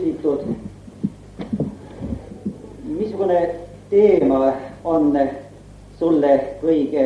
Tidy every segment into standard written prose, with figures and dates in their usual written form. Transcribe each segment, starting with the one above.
küsitud, missugune teema on sulle kõige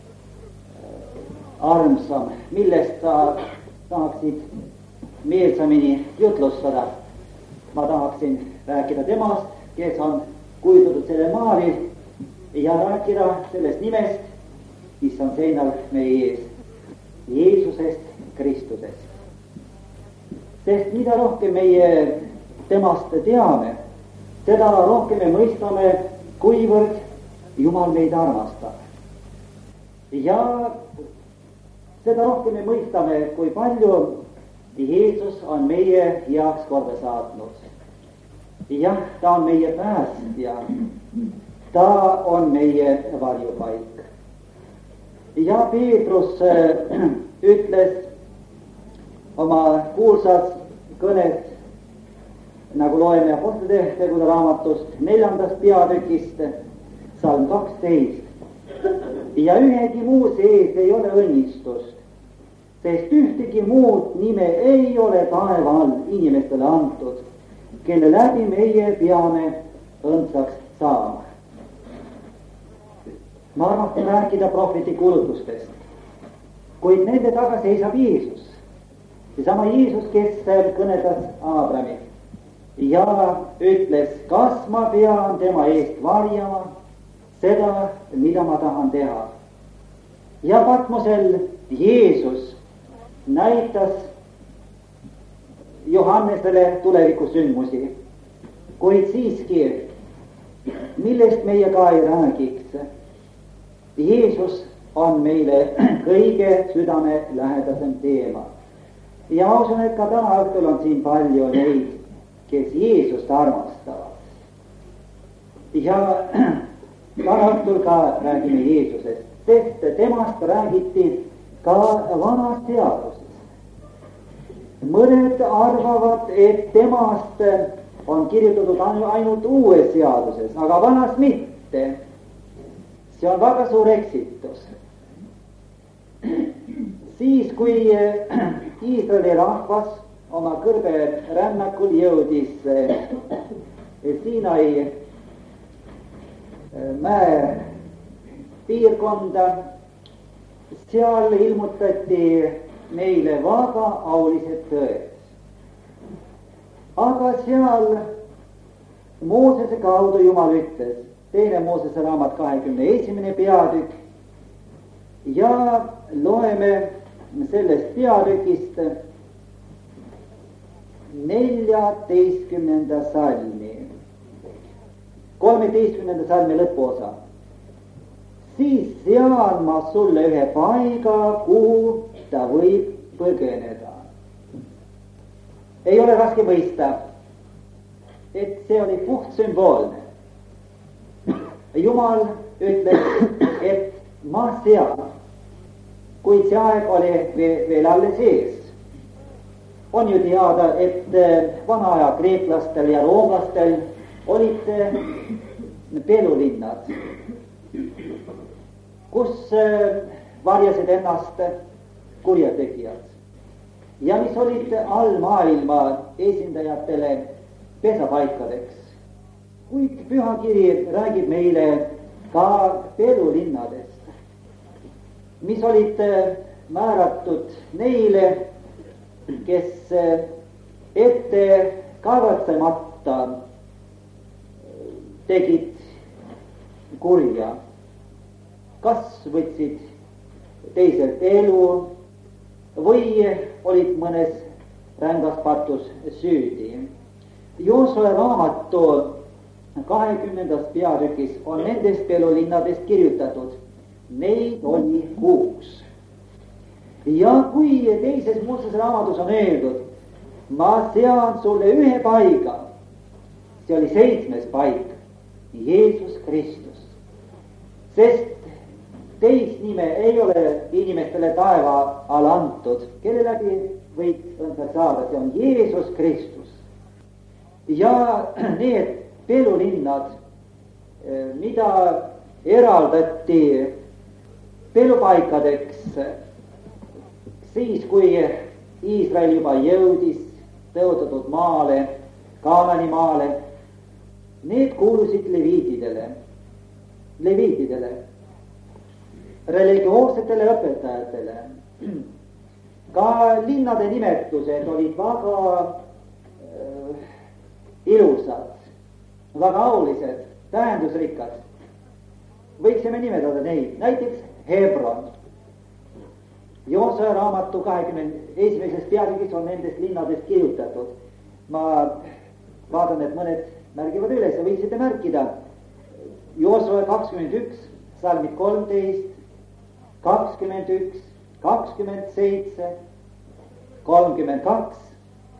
armsam, millest sa tahaksid meelsamini jutlustada. Ma tahaksin rääkida temast, kes on kujutatud selle maalil, ja rääkida sellest nimest, mis on seinal meie ees, Jeesusest Kristusest. Sest mida rohkem meie temast teame, seda rohkem me mõistame, kuivõrd Jumal meid armastab. Ja seda rohkem me mõistame, kui palju Jeesus on meie heaks korda saatnud. Jah, ta on meie päästja, ta on meie varjupaik. Ja Peetrus ütles oma kuulsas kõnes, nagu loeme Apostlite tegude raamatust 4. peatükist, salm 12. Ja ühegi muu sees ei ole õnnistust, sest ühtegi muud nime ei ole taeva all inimestele antud, kelle läbi meie peame õndsaks saama. Ma armastan rääkida prohveti kuulutustest, kuid nende taga seisab Jeesus. Seesama Jeesus, kes kõnetas Aabrami ja ütles, kas ma pean tema eest varjama seda, mida ma tahan teha. Ja Patmosel Jeesus näitas Johannesele tulevikusündmusi, kuid siiski, millest meie ka ei räägiks, Jeesus on meile kõige südamelähedasem teema. Ja ma usun, et ka täna õhtul on siin palju neid, kes Jeesust armastavad. Ja täna õhtul ka räägime Jeesusest, sest temast räägiti ka vanas seaduses. Mõned arvavad, et temast on kirjutatud ainult uues seaduses, aga vanas mitte. See on väga suur eksitus. Siis, kui Iisraeli rahvas oma kõrbe rännakul jõudis Siinai mäe piirkonda, seal ilmutati neile väga aulised tõed. Aga seal Moosese kaudu Jumal ütles, 2. Moosese raamat 21. peatükk, ja loeme sellest peatükist 14. salmi, 13. salmi lõpuosa. Siis sean ma sulle ühe paiga, kuhu ta võib põgeneda. Ei ole raske mõista, et see oli puht sümboolne. Jumal ütles, et ma sean, kuid see aeg oli veel alles ees. On ju teada, et vana aja kreeklastel ja roomlastel olid pelulinnad, kus varjasid ennast kurjategijad ja mis olid allmaailma esindajatele pesapaikadeks. Kuid pühakiri räägib meile ka pelulinnadest, mis olid määratud neile, kes ette kavatsemata tegid kurja, kas võtsid teiselt elu või olid mõnes rängas patus süüdi. Joosue raamatu 20. peatükis on nendest pelulinnadest kirjutatud. Neid oli 6. Ja kui 2. Moosese raamatus on öeldud, ma sean sulle ühe paiga, see oli 7. paik, Jeesus Kristus. Sest teist nime ei ole inimestele taeva all antud, kelle läbi võid õndsaks saada, see on Jeesus Kristus. Ja need pelulinnad, mida eraldati pelupaikadeks siis, kui Iisrael juba jõudis tõotatud maale Kaanani maale. Need kuulusid leviitidele, religioossetele õpetajatele. Ka linnade nimetused olid väga ilusad, väga aulised, tähendusrikkad. Võiksime nimetada neid, näiteks Hebron. Joosua raamatu 21. peatükis on nendest linnadest kirjutatud. Ma vaatan, et mõned märgivad üles ja võiksite märkida. Joosua 21, salmid 13, 21, 27, 32,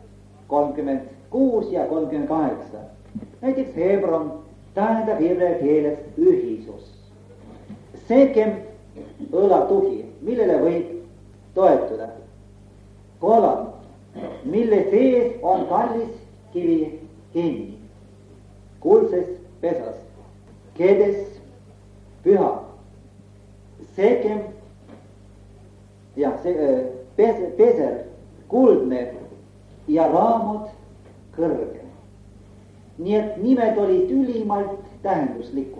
36 ja 38. Näiteks Hebron tähendab hebrea keeles ühisus. Sekem õlatuhi, millele võib toetuda. Kolam, mille sees on kallis kivi kinni. Kuldses pesas. Kedes püha. Sekem ja peser kuldne ja raamud kõrge. Nii et nimed olid ülimalt tähenduslikud.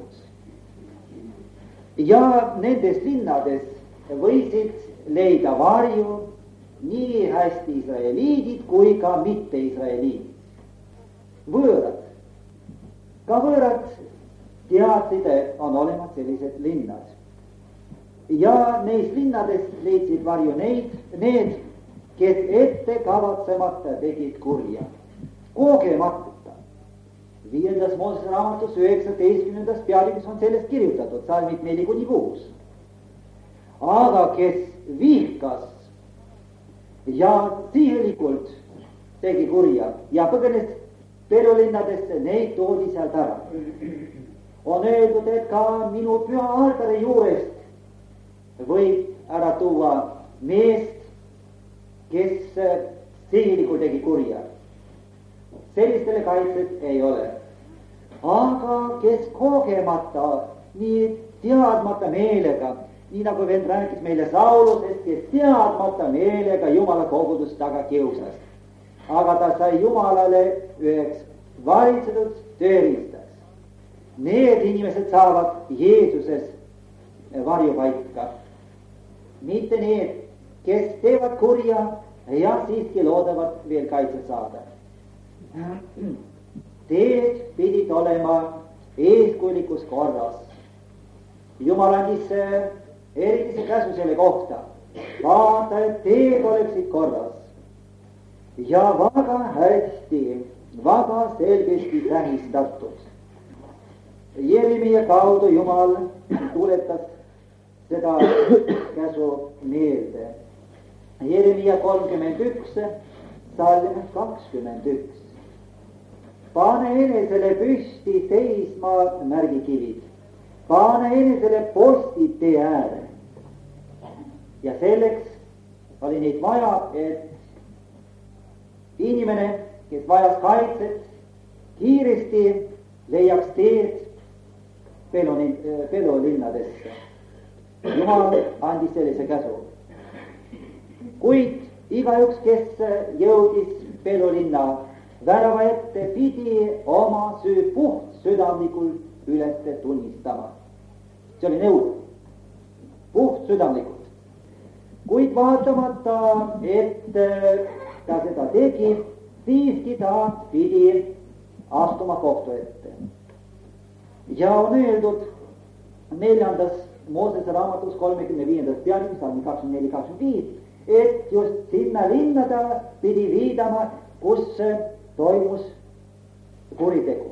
Ja nendes linnades võisid leida varju nii hästi israeliidid kui ka mitte israeliidid. Võõrad. Ka võõrad teadsid, et on olemas sellised linnad. Ja neis linnades leidsid varju need, kes ette kavatsemata tegid kurja. Kogemata. 5. Moosese raamatus 19. peatükis on sellest kirjutatud, salmid 4-6. Aga kes vihkas ja sihelikult tegi kurja ja põgenes pelulinnadesse, neid toodi sealt ära. On öeldud, et ka minu püha altari juurest võib ära tuua meest, kes sihelikult tegi kurja. Sellistele kaitset ei ole. Aga kes kogemata, nii teadmata meelega, nii nagu vend rääkis meile Saulusest, kes teadmata meelega Jumala kogudust taga kiusas. Aga ta sai Jumalale üheks valitsetud tööriistaks. Need inimesed saavad Jeesuses varjupaika. Mitte need, kes teevad kurja ja siiski loodavad veel kaitset saada. Teed pidid olema eeskujulikus korras. Jumal andis erilise käsu selle kohta. Vaata, et teed oleksid korras. Ja väga hästi, väga selgesti tähistatud. Jeremia kaudu Jumal tuletas seda käsu meelde. Jeremia 31, salm 21. Pane enesele püsti seisma märgikivid. Pane enesele postid tee ääre. Ja selleks oli neid vaja, et inimene, kes vajas kaitset, kiiresti leiaks teed pelulinnadesse. Jumal andis sellise käsu. Kuid igaüks, kes jõudis pelulinna värava ette, pidi oma süü puht südamlikult üles tunnistama. See oli nõue. Puht südamlikult. Kuid vaatamata, et ta seda tegi, siiski ta pidi astuma kohtu ette. Ja on öeldud 4. Moosese raamatus 35. peatükis, salmi 24-25, et just sinna linna ta pidi viidama, kus toimus kuritegu.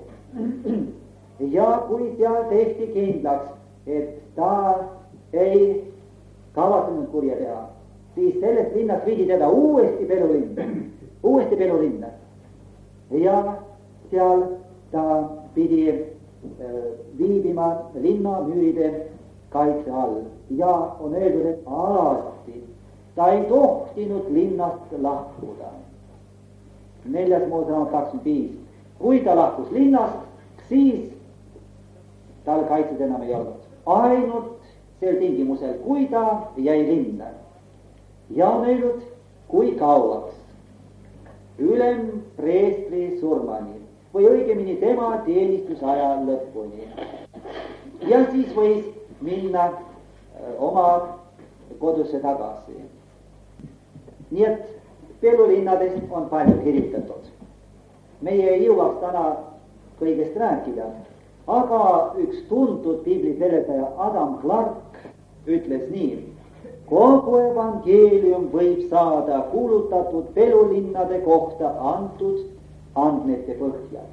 Ja kui seal tehti kindlaks, et ta ei kavatsenud kurja teha, siis sellest linnast viidi teda uuesti pelulinna. Ja seal ta pidi viibima linnamüüride kaitse all. Ja on öeldud, et alati ta ei tohtinud linnast lahkuda. 4. Moosese raamat 25. Kui ta lahkus linnast, siis tal kaitset enam ei olnud. Ainult sel tingimusel, kui ta jäi linna. Ja on öeldud, kui kauaks. ülempreestri surmani või õigemini tema teenistusaja lõpuni. Ja siis võis minna oma kodusse tagasi. Nii et pelulinnadest on palju kirjutatud. Meie ei jõuaks täna kõigest rääkida, aga üks tuntud piibliseletaja Adam Clark ütles nii: kogu evangeelium võib saada kuulutatud pelulinnade kohta antud andmete põhjal.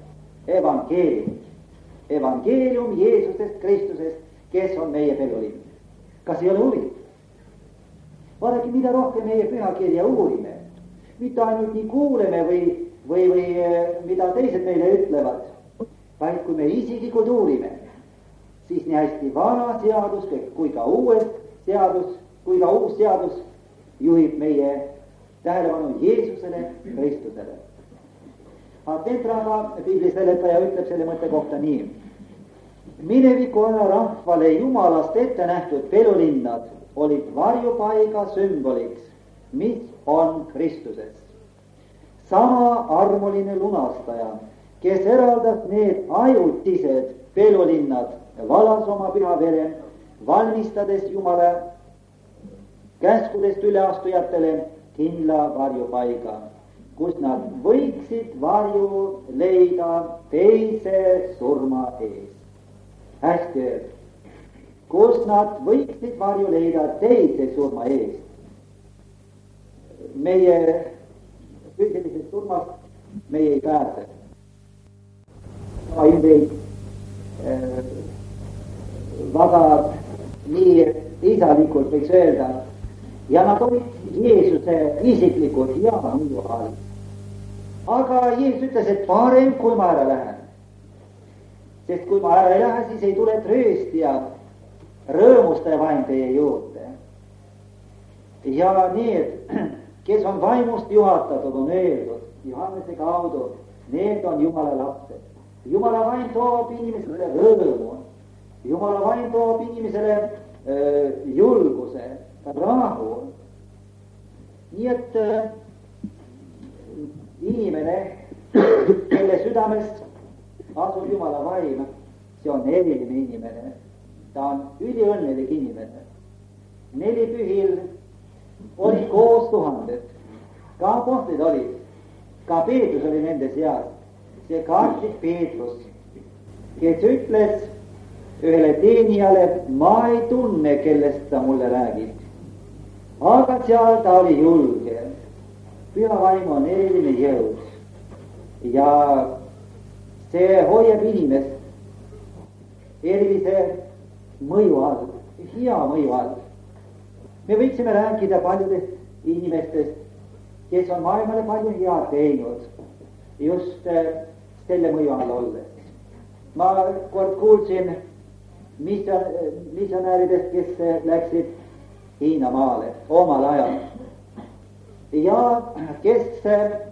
Evangeelium Jeesusest Kristusest, kes on meie pelulinn. Kas ei ole huvitav? Vaadake, mida rohkem meie pühakirja uurime, mitte ainult nii kuuleme või mida teised meile ütlevad, vaid kui me isiklikult uurime, siis nii hästi vana seadus kui ka uus seadus juhib meie tähelepanu Jeesusele, Kristusele. Petrava piibliseletaja ütleb selle mõtte kohta nii: mineviku aja rahvale Jumalast ette nähtud pelulinnad olid varjupaiga sümboliks, mis on Kristuses. Sama armuline lunastaja, kes eraldas need ajutised pelulinnad, valas oma püha vere, valmistades Jumala käskudest üleastujatele kindla varjupaiga, kus nad võiksid varju leida teise surma ees. Hästi öeldud. Kus nad võiksid varju leida teise surma eest. Meie füüsilisest surmast meie ei pääse. Väga nii isalikult võiks öelda, ja nad olid Jeesuse isiklikud ja minu all. Aga Jeesus ütles, et parem kui ma ära lähen. Sest kui ma ära ei lähe, siis ei tule trööstija, rõõmustaja vaim teie juurde. Ja need, kes on vaimust juhatatud, on öeldud Johannese kaudu, need on Jumala lapsed. Jumala vaim toob inimesele rõõmu. Jumala vaim toob inimesele julguse, rahu. Nii et inimene, kelle südames asub Jumala vaim, see on eriline inimene. Ta on üliõnnelik inimene. 4 pühil oli koos 1000. Ka apostlid olid. Ka Peetrus oli nende seas. See kaartlik Peetrus, kes ütles ühele teenijale, ma ei tunne, kellest ta mulle räägib. Aga seal ta oli julge. Püha vaim on eriline jõud. Ja see hoiab inimest erilise mõju all, hea mõju all. Me võiksime rääkida paljudest inimestest, kes on maailmale palju head teinud, just selle mõju all olles. Ma kord kuulsin missionääridest, kes läksid Hiina maale omal ajal ja kes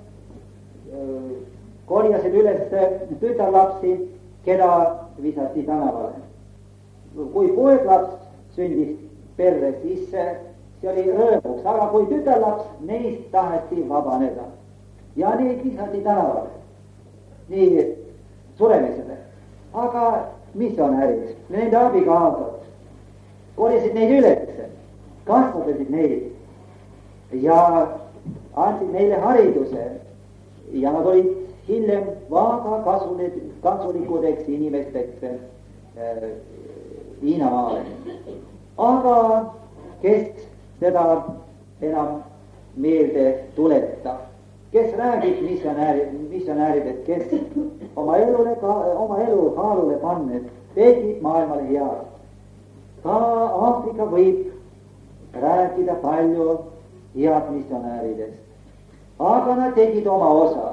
korjasid üles tütarlapsi, keda visati tänavale. Kui poeglaps sündis perre, siis see oli rõõmuks, aga kui tütarlaps, neist taheti vabaneda ja neid visati tänavale nii suremisele. Aga missionäärid, nende abikaasad korjasid neid üles, kasvatasid neid ja andsid neile hariduse ja nad olid hiljem väga kasulikudeks inimesteks Hiinamaale. Aga kes seda enam meelde tuleta, kes räägib missionääridest, kes oma elu kaalule pannes tegid maailmale head. Ka Aafrika võib rääkida palju head missionääridest, aga nad tegid oma osa.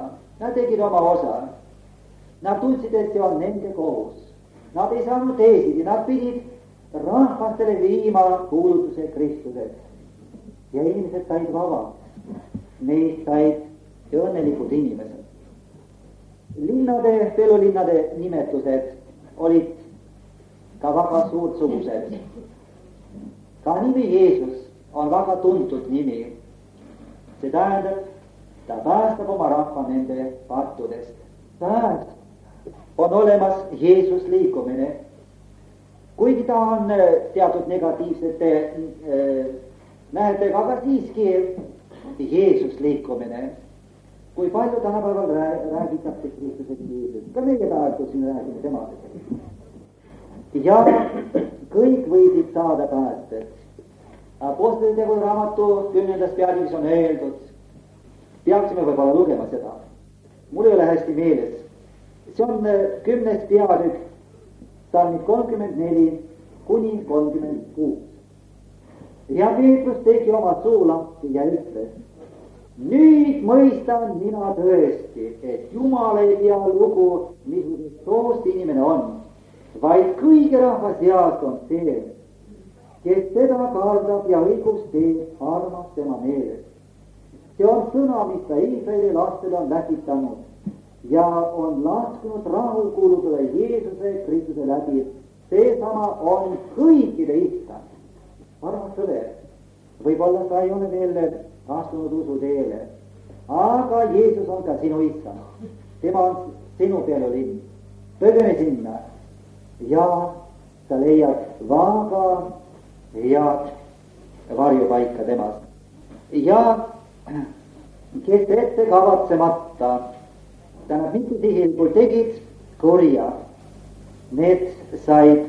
Nad tundsid, et see on nende kohus. Nad ei saanud teisiti, nad pidid rahvastele viima kuulutuse Kristusest. Ja inimesed said vabaks. Neist said õnnelikud inimesed. Pelulinnade nimetused olid ka väga suurtsugused. Ka nimi Jeesus on väga tuntud nimi. See tähendab ta päästab oma rahva nende pattudest. Pääst on olemas Jeesus liikumine. Kuigi ta on teatud negatiivsete nähetega, aga siiski Jeesus liikumine. Kui palju tänapäeval räägitakse Kristusest Jeesus, ka meie praegu siin räägime temast. Ja kõik võisid saada päästet. Apostlite tegu raamatu 10. peatükis on öeldud, peaksime võib-olla lugema seda. Mul ei ole hästi meeles. See on 10. peatükk, salmid 34 kuni 36. Ja Peetrus tegi oma suu lahti ja ütles, nüüd mõistan mina tõesti, et Jumal ei tea lugu, missugusest soost inimene on, vaid kõige rahva seas on see, kes teda kardab ja õigust teeb, armas tema meeles. See on sõna, mis ta Iisraeli lastel on läkitanud ja on lasknud rahul kuulutada Jeesuse Kristuse läbi. Seesama on kõikide issand. Armas sõber, võib-olla sa ei ole veel astunud usu teele, aga Jeesus on ka sinu issand. Tema on sinu peale linn. Põgene sinna ja sa leiad vaaga ja varjupaika temast. Ja kes ette kavatsemata, tähendab mitte sihilgul tegid kurja, need said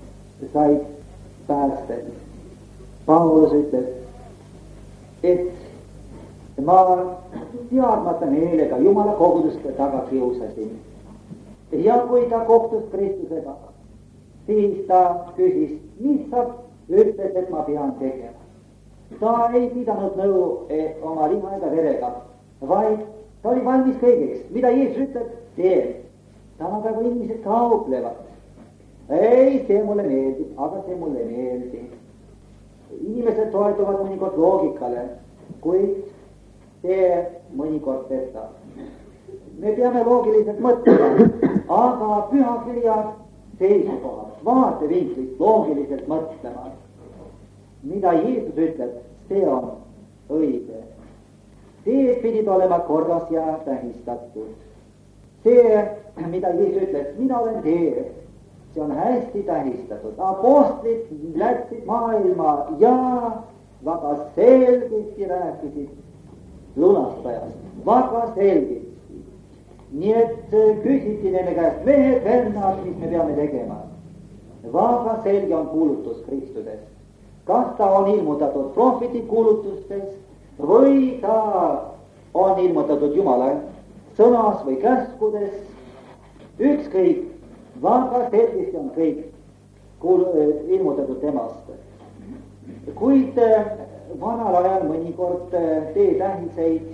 päästet. Paulus ütles, et ma teadmata meelega Jumala koguduste taga kiusasin. Ja kui ta kohtus Kristusega, siis ta küsis, mis sa ütles, et ma pean tegema. Ta ei pidanud nõu oma liha ega verega, vaid ta oli valmis kõigeks. Mida Jeesus ütleb, tee. Tänapäeva inimesed kauplevad. Ei, see mulle meeldib, aga see mulle ei meeldi. Inimesed toetuvad mõnikord loogikale, kuid see mõnikord pestab. Me peame loogiliselt mõtlema, aga pühakirja seisukohast, vaatevinklist loogiliselt mõtlema. Mida Jeesus ütleb, see on õige. See pidid olema korras ja tähistatud. See, mida Jeesus ütles, mina olen tee, see on hästi tähistatud. Apostlid läksid maailma ja väga selgesti rääkisid lunastajast. Väga selgesti. Nii et küsiti nende käest, mehed, vennad, mis me peame tegema. Väga selge on kuulutus Kristusest. Kas ta on ilmutatud prohveti kuulutustes või ta on ilmutatud Jumala sõnas või käskudes, ükskõik, väga selgesti on kõik ilmutatud temast. Kuid vanal ajal mõnikord teetähiseid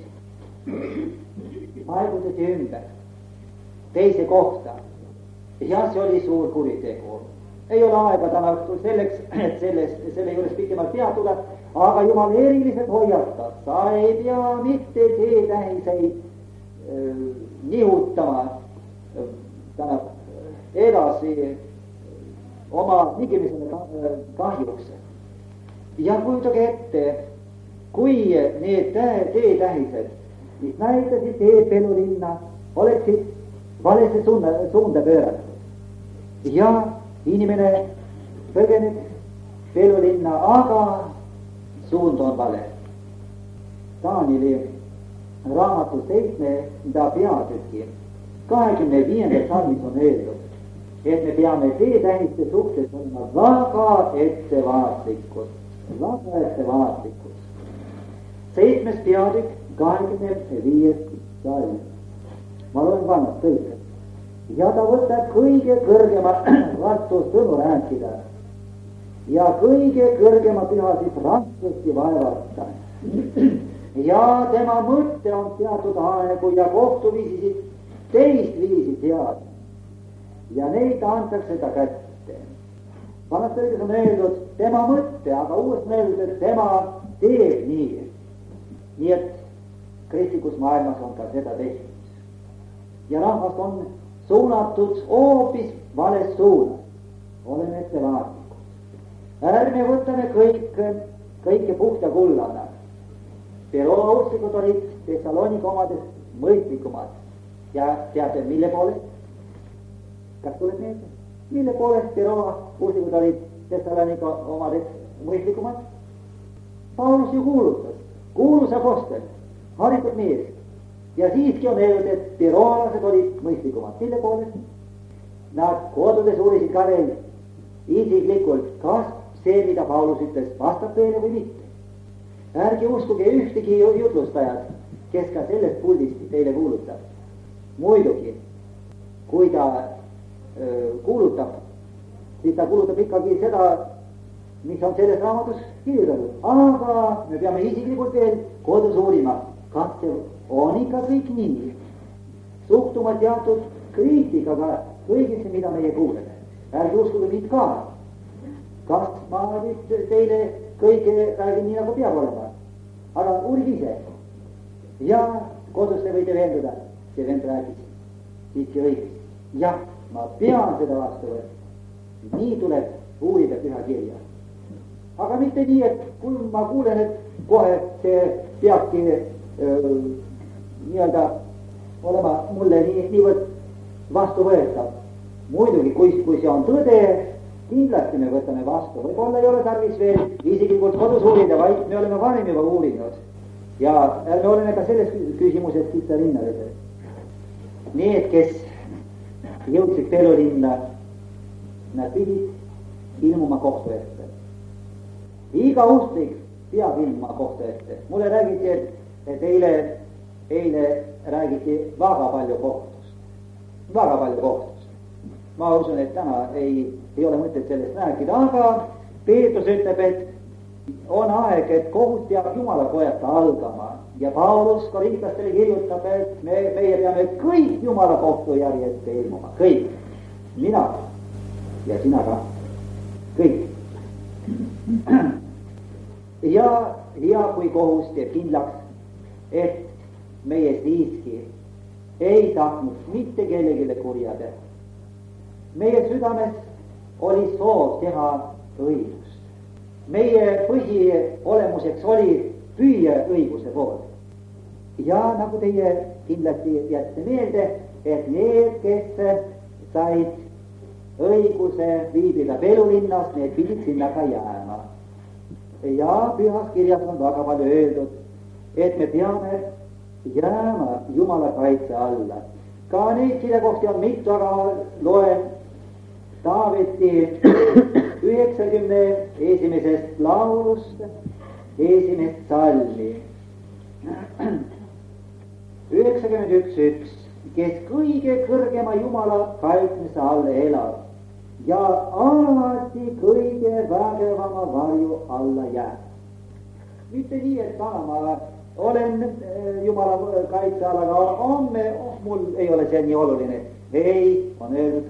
paigutati ümber teise kohta ja see oli suur kuritegu. Ei ole aega täna õhtul selleks, et selle juures pikemalt peatuda, aga Jumal eriliselt hoiatab, sa ei pea mitte teetähiseid nihutama edasi oma nigimisele kahjuks. Ja kujutage ette, kui need teetähised, mis näitasid teed Pelulinna, oleksid valesse suunda pööratud ja inimene põgeneb Pelulinna, aga suund on vale. Taanili raamatu 7. peatüki 25. salmis on öeldud, et me peame teetähiste suhtes olema väga ettevaatlikud. 7. peatükk 25. salm. Ma loen vannast tõlkes. Ja ta võtab kõige kõrgema vastusõnu rääkida ja kõige kõrgema pühasid raskesti vaevata. Ja tema mõtte on teatud aegu ja kohtuviisisid teist viisi teada. Ja neid antakse ta kätte. Vanast tõlkes on öeldud tema mõtte, aga uuesti on öeldud, et tema teeb nii. Nii et kristlikus maailmas on ka seda tehtud. Ja rahvast on suunatud hoopis vales suunas. Oleme ettevaatlikud. Ärme võtame kõike puhta kullana. Beroola usklikud olid Thessalonika omadest mõistlikumad. Ja teate, mille poolest? Kas tuleb meelde? Mille poolest Beroola usklikud olid Thessalonika omadest mõistlikumad? Paulus ju kuulus apostel, haritud mees. Ja siiski on öeldud, et beroolased olid mõistlikumad. Mille poolest? Nad kodudes uurisid ka veel isiklikult, kas see, mida Paulus ütles, vastab tõele või mitte. Ärge uskuge ühtegi jutlustajat, kes ka sellest puldist teile kuulutab. Muidugi, kui ta kuulutab, siis ta kuulutab ikkagi seda, mis on selles raamatus kirjutatud. Aga me peame isiklikult veel kodus uurima, kas see on ikka kõik nii. Suhtuma teatud kriitikaga kõigisse, mida meie kuuleme. Ärge uskuge mind ka. Kas ma nüüd teile kõike räägin nii, nagu peab olema? Aga uurige ise. Ja kodus te võite veenduda, see vend räägis siiski õigesti. Jah, ma pean seda vastu võtma. Nii tuleb uurida püha kirja. Aga mitte nii, et kui ma kuulen, et kohe see peabki nii-öelda olema mulle niivõrd vastu võetav. Muidugi, kui see on tõde, kindlasti me võtame vastu. Võib-olla ei ole tarvis veel isiklikult kodus uurida, vaid me oleme varem juba uurinud. Ja me oleme ka selles küsimuses kitsa linnades. Need, kes jõudsid Pelulinna, nad pidid ilmuma kohtu ette. Iga usklik peab ilmuma kohtu ette. Mulle räägiti, et eile räägiti väga palju kohtust. Väga palju kohtust. Ma usun, et täna ei ole mõtet sellest rääkida, aga Peetrus ütleb, et on aeg, et kohus peab Jumala kojast algama. Ja Paulus korintlastele kirjutab, et meie peame kõik Jumala kohtu järjest ilmuma. Kõik. Mina ja sina ka. Kõik. Ja kui kohus teeb kindlaks, et meie siiski ei tahtnud mitte kellegile kurja teha. Meie südames oli soov teha õigust. Meie põhiolemuseks oli püüa õiguse poole. Ja nagu teie kindlasti jätsite meelde, et need, kes said õiguse viibida Pelulinnas, need pidid sinna ka jääma. Ja pühas kirjas on väga palju öeldud, et me peame jääma Jumala kaitse alla. Ka neid kirjakohti on mitu, aga loen Taaveti 91. laulust esimest salmi. 91.1. Kes kõige kõrgema Jumala kaitsmise all elab ja alati kõige vägevama varju alla jääb. Mitte nii, et ma olen Jumala kaitse all, aga homme mul ei ole see nii oluline. Ei, on öeldud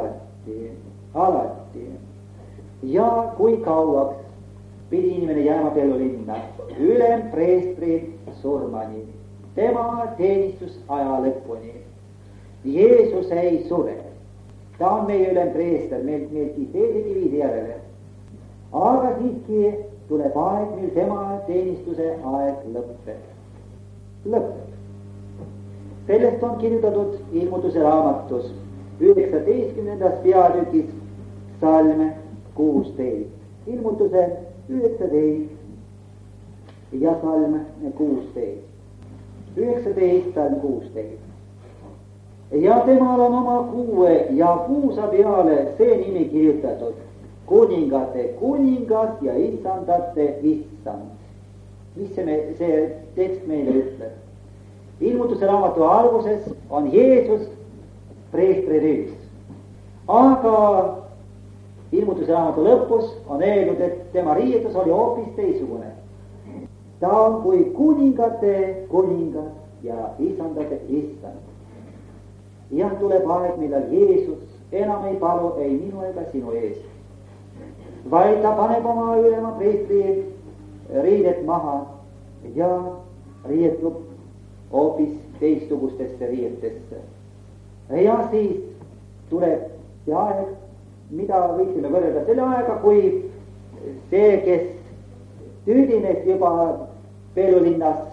alati. Ja kui kauaks pidi inimene jääma Pelulinna? Ülempreestri surmani, tema teenistusaja lõpuni. Jeesus ei sure. Ta on meie ülempreester, meil kiseerigi viidi järele. Aga siiski tuleb aeg, mil tema teenistuse aeg lõpeb. Sellest on kirjutatud Ilmutuse raamatus 19. peatükis salm 16. Ilmutuse 19 ja salm 16. 19 salm 16. Ja temal on oma kuue ja kuusa peale see nimi kirjutatud: kuningate kuningas ja issandate issand. Mis see tekst meile ütleb? Ilmutuse raamatu alguses on Jeesus preestri rüüs. Aga Ilmutuse raamatu lõpus on öeldud, et tema riietus oli hoopis teisugune. Ta on kui kuningate kuningas ja issandate issand. Jah, tuleb aeg, millal Jeesus enam ei palu ei minu ega sinu ees, vaid ta paneb oma ülema preestri riidet maha ja riietub hoopis teistsugustesse riietesse. Ja siis tuleb see aeg, mida võiksime võrrelda selle aega, kui see, kes tüüdines juba Pelulinnas,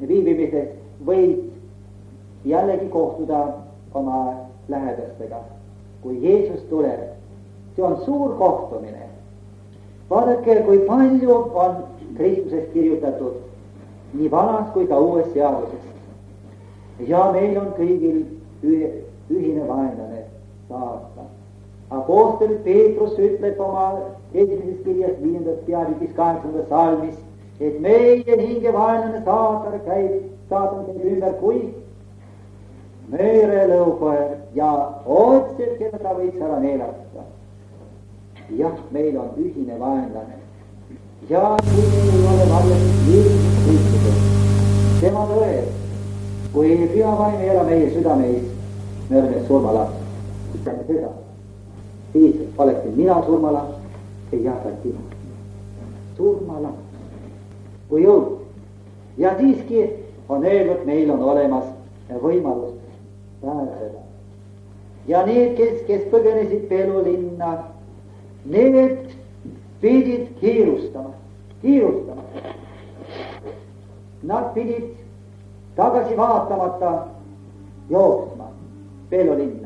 viibimises võid jällegi kohtuda oma lähedastega, kui Jeesus tuleb. See on suur kohtumine. Vaadake, kui palju on Kristusest kirjutatud nii vanas kui ka uues seaduses. Ja meil on kõigil ühine vaenlane, saatan. Apostel Peetrus ütleb oma esimeses kirjas 5. peatükis 8. salmis, et meie hingevaenlane saatan käib ümber kui möörelõukoer ja otsib, keda ta võiks ära neelata. Jah, meil on ühine vaenlane. Ja meil ei ole varjatud Jeesus Kristus. Tema tõeb, kui püha vaim ei ela meie südameis, me oleme surmalaps. Ütleme seda. Siis oleksin mina surmalaps, ei jahta sina. Surmalaps. Kui jõud. Ja siiski on öelnud, meil on olemas võimalus pääseda. Ja need, kes põgenesid Pelulinna, need pidid kiirustama. Nad pidid tagasi vaatamata jooksma Pelulinna.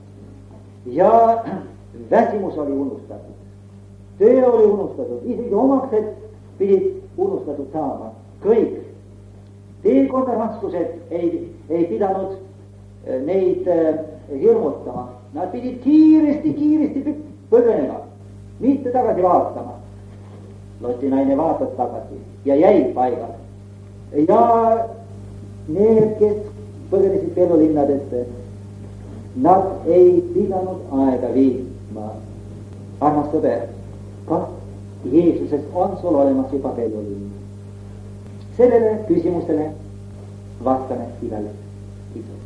Ja väsimus oli unustatud. Töö oli unustatud. Isegi omaksed pidid unustatud saama. Kõik. Teekonda raskused ei pidanud neid hirmutama. Nad pidid kiiresti põgenema, mitte tagasi vaatama. Loti naine vaatas tagasi ja jäi paigal. Ja need, kes põgenesid Pelulinnadesse, nad ei pidanud aega viitma. Armas sõber, kas Jeesuses on sul olemas juba Pelulinn? Sellele küsimustele vastame igale Isus.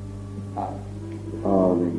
Aamen.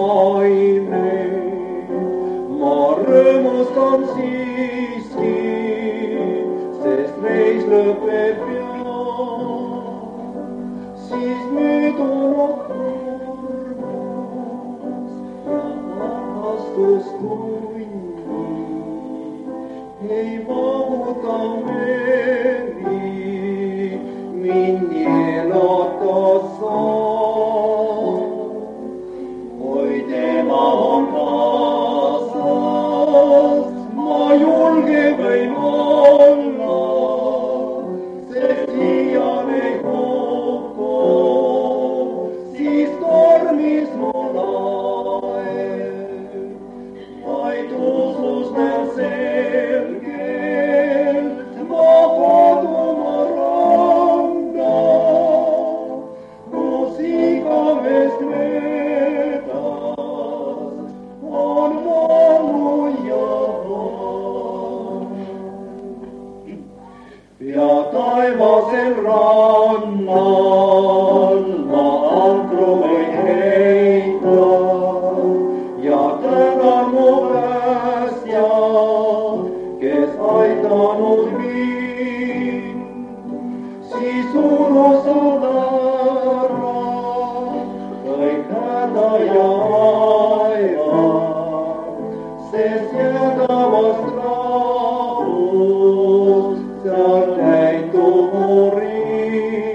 rõõmustan siiski lõpeb pea, siis möödunud kurvus ja armastustunni ei vahuta meeli, mind elada saab. Oi tema on kaasas, ma julge võin olla, sest iial ei hukku, siis tormis mu laev, vaid usustan selgelt ma kodumaa randa, kus igavest möödas on valu ja vaam. Ja taevasel rannal ma ankru võin heita ja tänan mu päästja, kes aidanud mind, siis unustad ära kõik häda ja vaeva, sest jäädavast rahust seal täitub mu riik.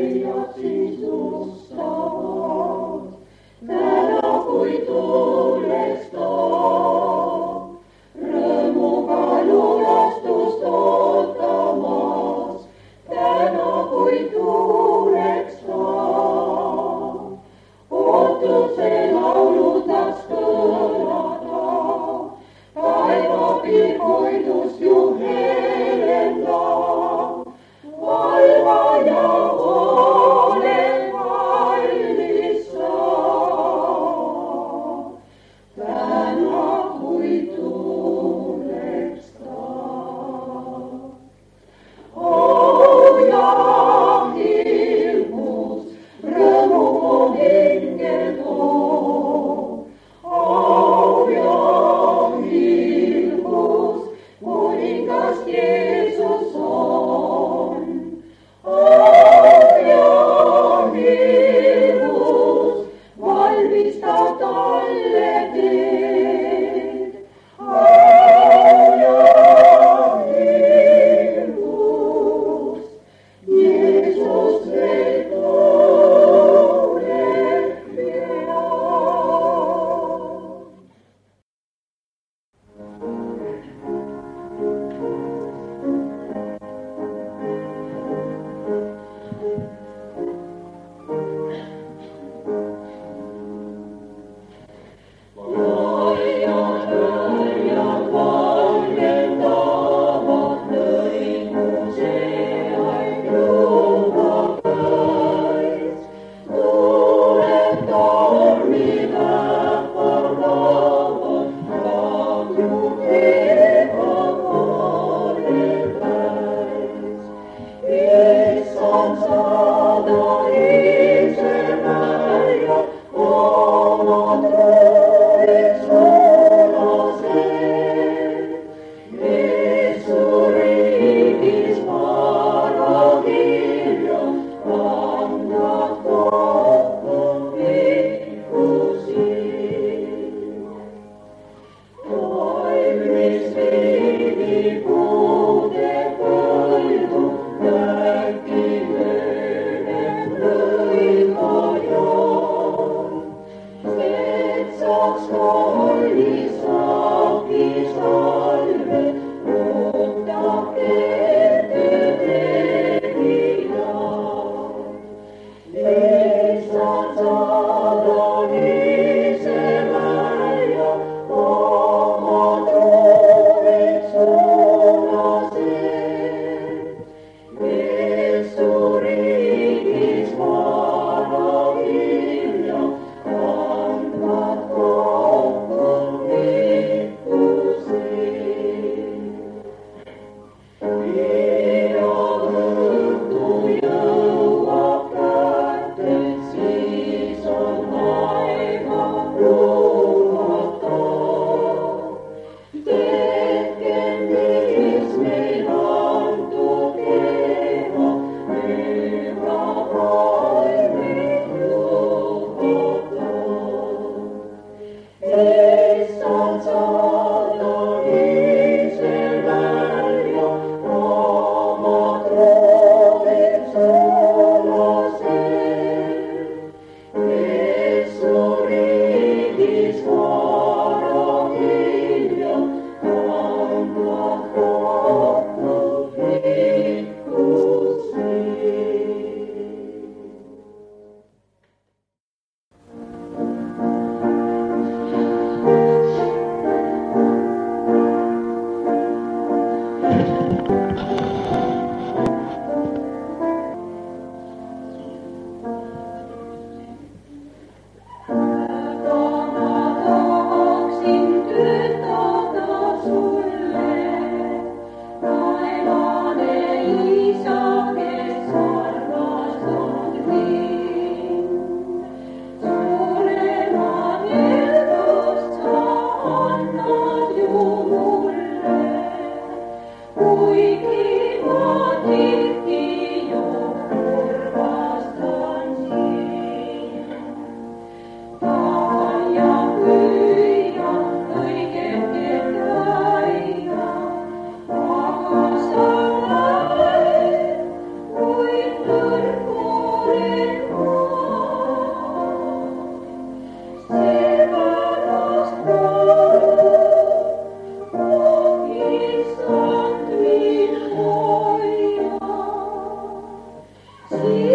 leiad sisustavad. Täna, kui tuleks taas, rõõmuga lunastust ootamas. Täna, kui tuleks taas, ootuse laulud tahaks kõlada. Taevapiirkoidus juhelenda, valvaja ole valmis sa. Täna, kui tuleks taas, au ja hirmus, rõõmu mu hinge too. Au ja hirmus, kuningas Jeesus on. Au ja hirmus, valmista talle teed. Au ja hirmus, Jeesus veel tuleb pea. Thank you. siin